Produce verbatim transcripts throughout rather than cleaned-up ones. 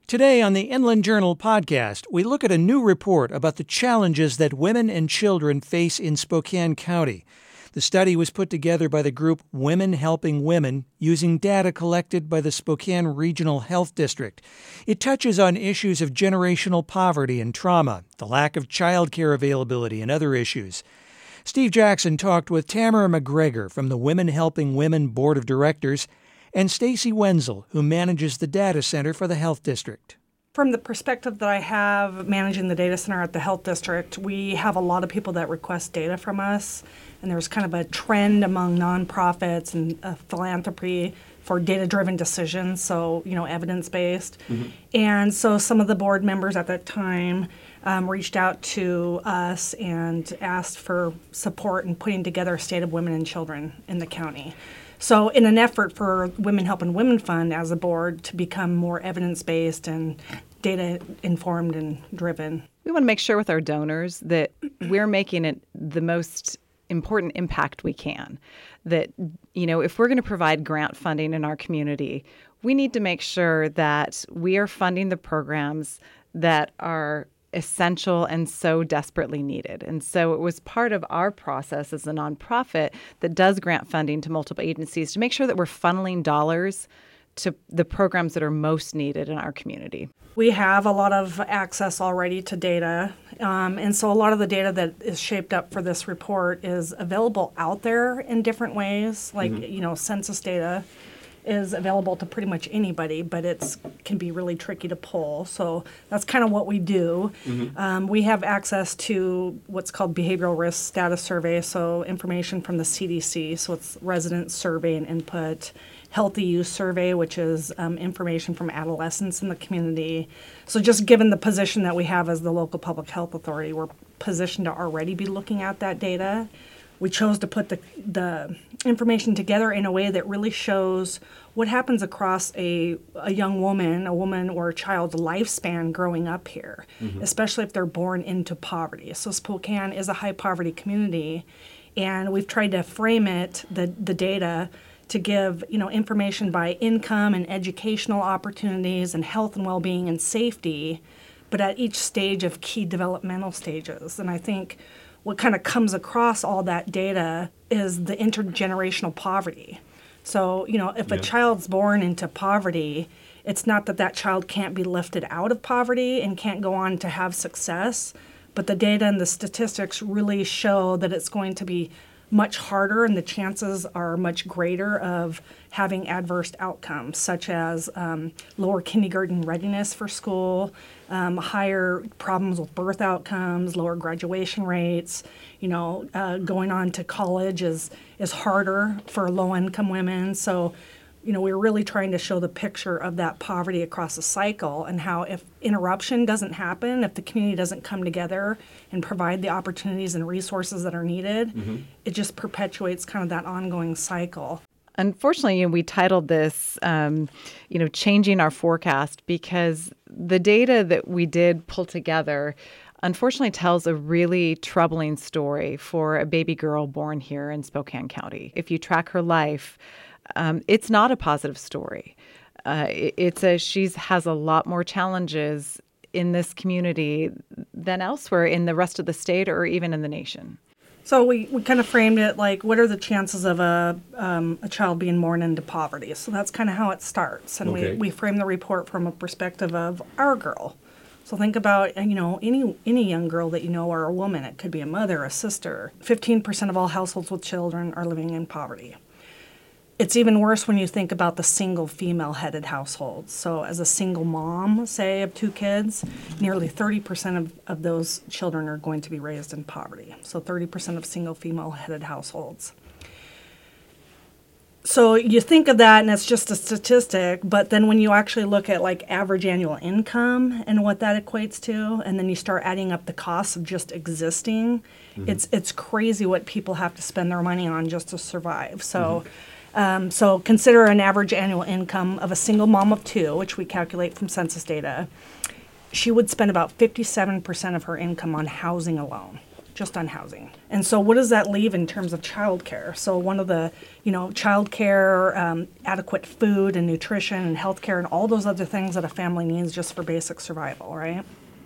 Today on the Inland Journal podcast, we look at a new report about the challenges that women and children face in Spokane County. The study was put together by the group Women Helping Women using data collected by the Spokane Regional Health District. It touches on issues of generational poverty and trauma, the lack of child care availability, and other issues. Steve Jackson talked with Tamara McGregor from the Women Helping Women Board of Directors and Stacy Wenzel, who manages the data center for the health district. From the perspective that I have managing the data center at the health district, we have a lot of people that request data from us, and there's kind of a trend among nonprofits and uh, philanthropy for data-driven decisions, so, you know, evidence-based. Mm-hmm. And so some of the board members at that time um, reached out to us and asked for support in putting together a State of Women and Children in the county. So in an effort for Women Helping Women Fund as a board to become more evidence-based and data-informed and driven. We want to make sure with our donors that we're making it the most important impact we can. That, you know, if we're going to provide grant funding in our community, we need to make sure that we are funding the programs that are essential and so desperately needed. And so it was part of our process as a nonprofit that does grant funding to multiple agencies to make sure that we're funneling dollars to the programs that are most needed in our community. We have a lot of access already to data, um, and so a lot of the data that is shaped up for this report is available out there in different ways, like, mm-hmm. you know, census data is available to pretty much anybody, but it's can be really tricky to pull. So that's kind of what we do. Mm-hmm. Um, we have access to what's called behavioral risk status survey, so information from the C D C, so it's resident survey and input. Healthy use survey, which is um, information from adolescents in the community. So just given the position that we have as the local public health authority, we're positioned to already be looking at that data. We chose to put the, the information together in a way that really shows what happens across a, a young woman, a woman or a child's lifespan growing up here, mm-hmm. especially if they're born into poverty. So Spokane is a high poverty community, and we've tried to frame it, the, the data, to give, you know, information by income and educational opportunities and health and well-being and safety, but at each stage of key developmental stages. And I think what kind of comes across all that data is the intergenerational poverty. So, you know, if yeah. a child's born into poverty, it's not that that child can't be lifted out of poverty and can't go on to have success, but the data and the statistics really show that it's going to be much harder, and the chances are much greater of having adverse outcomes, such as um, lower kindergarten readiness for school, um, higher problems with birth outcomes, lower graduation rates. You know, uh, going on to college is is harder for low-income women. So, you know, we're really trying to show the picture of that poverty across a cycle and how if interruption doesn't happen, if the community doesn't come together and provide the opportunities and resources that are needed, mm-hmm. it just perpetuates kind of that ongoing cycle. Unfortunately, we titled this, um, you know, Changing Our Forecast, because the data that we did pull together unfortunately tells a really troubling story for a baby girl born here in Spokane County. If you track her life, Um, it's not a positive story. Uh, it, it's a she's has a lot more challenges in this community than elsewhere in the rest of the state or even in the nation. So we, we kind of framed it like, what are the chances of a um, a child being born into poverty? So that's kind of how it starts. And okay. we, we frame the report from a perspective of our girl. So think about, you know, any any young girl that you know or a woman. It could be a mother, a sister. fifteen percent of all households with children are living in poverty. It's even worse when you think about the single female-headed households. So as a single mom, say, of two kids, nearly thirty percent of, of those children are going to be raised in poverty. So thirty percent of single female-headed households. So you think of that and it's just a statistic, but then when you actually look at like average annual income and what that equates to, and then you start adding up the costs of just existing, mm-hmm. it's it's crazy what people have to spend their money on just to survive. So. Mm-hmm. Um, so consider an average annual income of a single mom of two, which we calculate from census data. She would spend about fifty-seven percent of her income on housing alone. just on housing. And so what does that leave in terms of childcare? So one of the, you know, childcare, um, adequate food and nutrition and healthcare and all those other things that a family needs just for basic survival, right?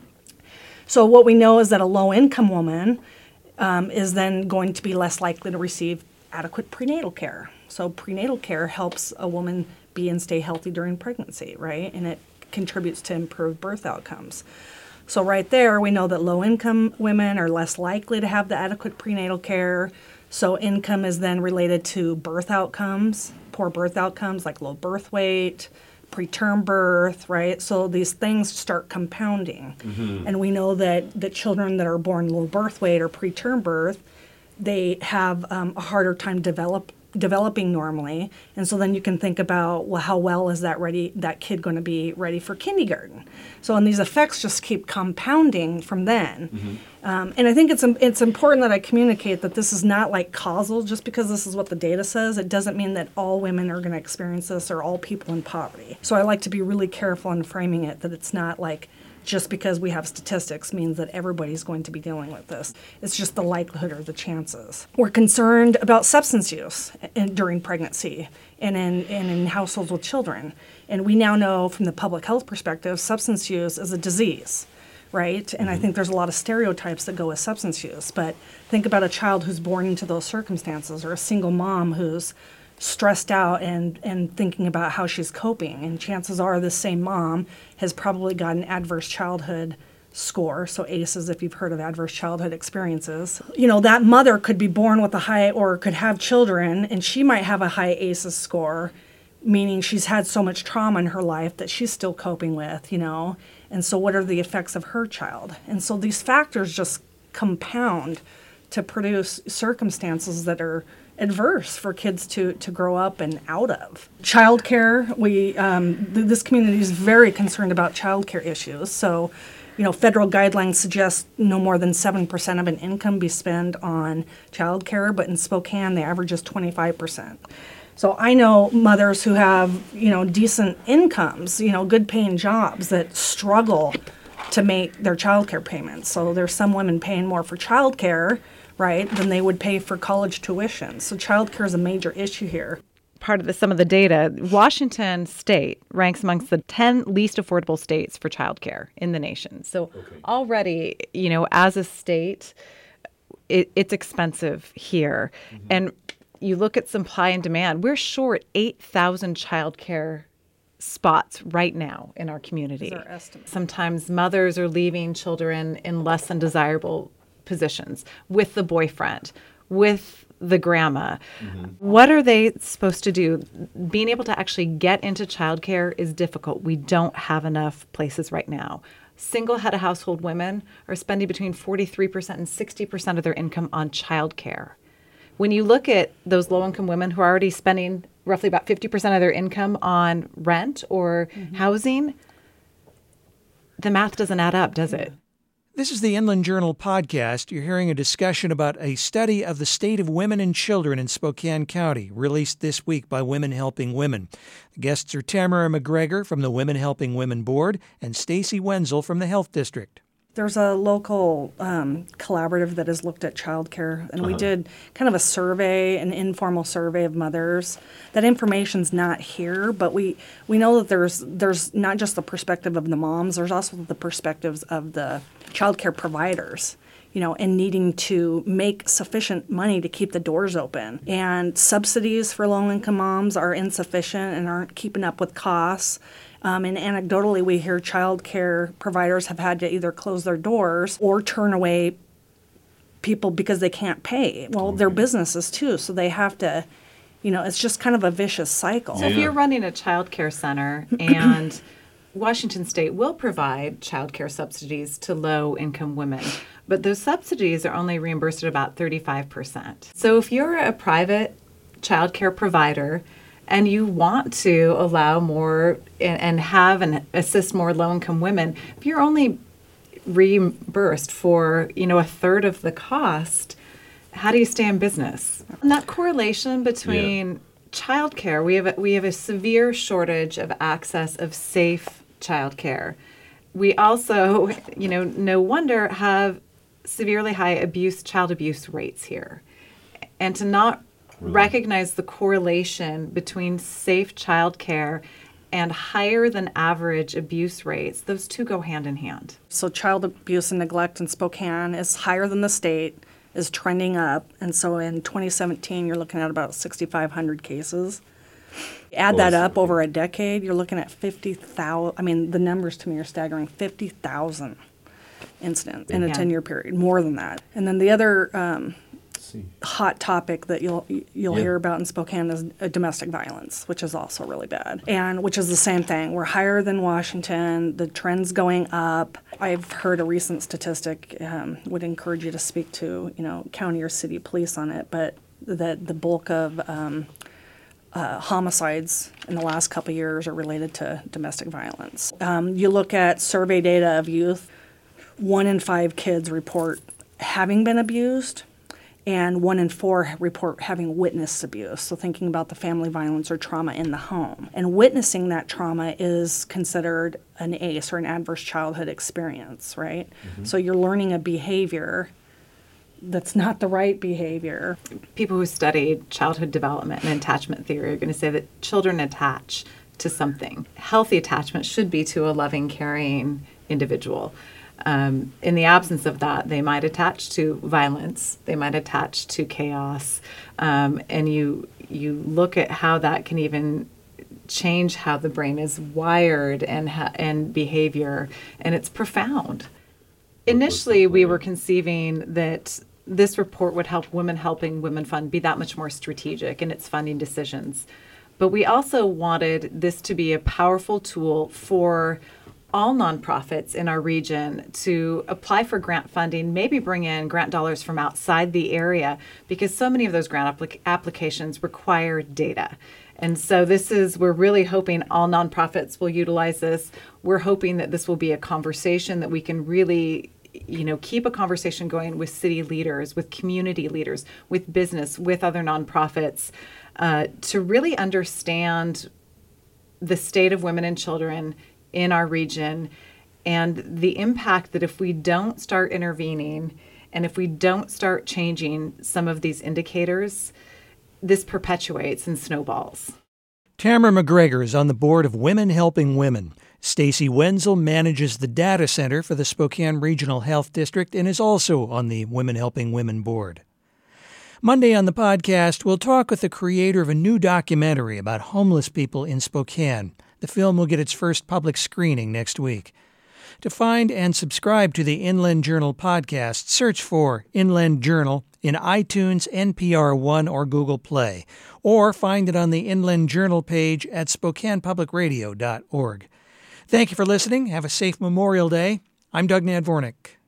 So what we know is that a low-income woman um, is then going to be less likely to receive adequate prenatal care. So prenatal care helps a woman be and stay healthy during pregnancy, right? And it contributes to improved birth outcomes. So right there, we know that low-income women are less likely to have the adequate prenatal care. So income is then related to birth outcomes, poor birth outcomes like low birth weight, preterm birth, right? So these things start compounding. Mm-hmm. And we know that the children that are born low birth weight or preterm birth, they have um, a harder time develop developing normally, and so then you can think about, well, how well is that ready that kid going to be ready for kindergarten? So and these effects just keep compounding from then. Mm-hmm. um, and I think it's it's important that I communicate that this is not like causal. Just because this is what the data says, it doesn't mean that all women are going to experience this or all people in poverty. So I like to be really careful in framing it that it's not like just because we have statistics means that everybody's going to be dealing with this. It's just the likelihood or the chances. We're concerned about substance use in, during pregnancy and in, and in households with children. And we now know from the public health perspective, substance use is a disease, right? And mm-hmm. I think there's a lot of stereotypes that go with substance use. But think about a child who's born into those circumstances, or a single mom who's stressed out and, and thinking about how she's coping. And chances are this same mom has probably got an adverse childhood score, so A C Es if you've heard of adverse childhood experiences. You know, that mother could be born with a high, or could have children, and she might have a high A C Es score, meaning she's had so much trauma in her life that she's still coping with, you know. And so what are the effects of her child? And so these factors just compound to produce circumstances that are adverse for kids to, to grow up and out of. Childcare, we um, th- this community is very concerned about childcare issues. So, you know, federal guidelines suggest no more than seven percent of an income be spent on childcare, but in Spokane, the average is twenty-five percent. So I know mothers who have, you know, decent incomes, you know, good paying jobs that struggle to make their childcare payments. So there's some women paying more for childcare, right, than they would pay for college tuition. So childcare is a major issue here. Part of the, some of the data, Washington State ranks amongst the ten least affordable states for childcare in the nation. So okay. already, you know, as a state, it, it's expensive here. Mm-hmm. And you look at supply and demand, we're short eight thousand childcare spots right now in our community. Our estimate. Sometimes mothers are leaving children in less than desirable positions with the boyfriend, with the grandma. Mm-hmm. What are they supposed to do? Being able to actually get into childcare is difficult. We don't have enough places right now. Single head of household women are spending between forty-three percent and sixty percent of their income on childcare. When you look at those low-income women who are already spending roughly about fifty percent of their income on rent or mm-hmm. housing, the math doesn't add up, does it? This is the Inland Journal podcast. You're hearing a discussion about a study of the state of women and children in Spokane County, released this week by Women Helping Women. The guests are Tamara McGregor from the Women Helping Women Board and Stacy Wenzel from the Health District. There's a local um, collaborative that has looked at childcare, and uh-huh. we did kind of a survey, an informal survey of mothers. That information's not here, but we, we know that there's there's not just the perspective of the moms, there's also the perspectives of the childcare providers, you know, and needing to make sufficient money to keep the doors open. And subsidies for low-income moms are insufficient and aren't keeping up with costs. Um, and anecdotally, we hear child care providers have had to either close their doors or turn away people because they can't pay. Well, okay. They're businesses too, so they have to, you know, it's just kind of a vicious cycle. So if you're running a child care center and Washington State will provide child care subsidies to low-income women, but those subsidies are only reimbursed at about thirty-five percent. So if you're a private child care provider and you want to allow more and, and have and assist more low-income women, if you're only reimbursed for, you know, a third of the cost, how do you stay in business? And that correlation between yeah. childcare, we have a, we have a severe shortage of access of safe childcare. We also, you know, no wonder have severely high abuse, child abuse rates here. And to not really recognize the correlation between safe childcare and higher than average abuse rates, those two go hand in hand. So child abuse and neglect in Spokane is higher than the state, is trending up. And so in twenty seventeen, you're looking at about sixty-five hundred cases. Add that up over a decade, you're looking at fifty thousand. I mean, the numbers to me are staggering. fifty thousand incidents in a Yeah. ten-year period, more than that. And then the other um, hot topic that you'll you'll Yeah. hear about in Spokane is uh, domestic violence, which is also really bad, and which is the same thing. We're higher than Washington. The trend's going up. I've heard a recent statistic. Um, would encourage you to speak to you know county or city police on it, but that the bulk of um, uh, homicides in the last couple of years are related to domestic violence. Um, you look at survey data of youth. One in five kids report having been abused, and one in four report having witnessed abuse. So thinking about the family violence or trauma in the home. And witnessing that trauma is considered an A C E or an adverse childhood experience, right? Mm-hmm. So you're learning a behavior that's not the right behavior. People who study childhood development and attachment theory are going to say that children attach to something. Healthy attachment should be to a loving, caring individual. Um, in the absence of that, they might attach to violence, they might attach to chaos, um, and you you look at how that can even change how the brain is wired and ha- and behavior, and it's profound. Initially, we were conceiving that this report would help Women Helping Women Fund be that much more strategic in its funding decisions, but we also wanted this to be a powerful tool for all nonprofits in our region to apply for grant funding, maybe bring in grant dollars from outside the area, because so many of those grant applic- applications require data. And so this is, we're really hoping all nonprofits will utilize this. We're hoping that this will be a conversation that we can really, you know, keep a conversation going with city leaders, with community leaders, with business, with other nonprofits, uh, to really understand the state of women and children in our region and the impact that if we don't start intervening and if we don't start changing some of these indicators, this perpetuates and snowballs. Tamara McGregor is on the board of Women Helping Women. Stacy Wenzel manages the data center for the Spokane Regional Health District and is also on the Women Helping Women board. Monday on the podcast, we'll talk with the creator of a new documentary about homeless people in Spokane. The film will get its first public screening next week. To find and subscribe to the Inland Journal podcast, search for Inland Journal in iTunes, N P R One, or Google Play, or find it on the Inland Journal page at spokane public radio dot org. Thank you for listening. Have a safe Memorial Day. I'm Doug Nadvornik.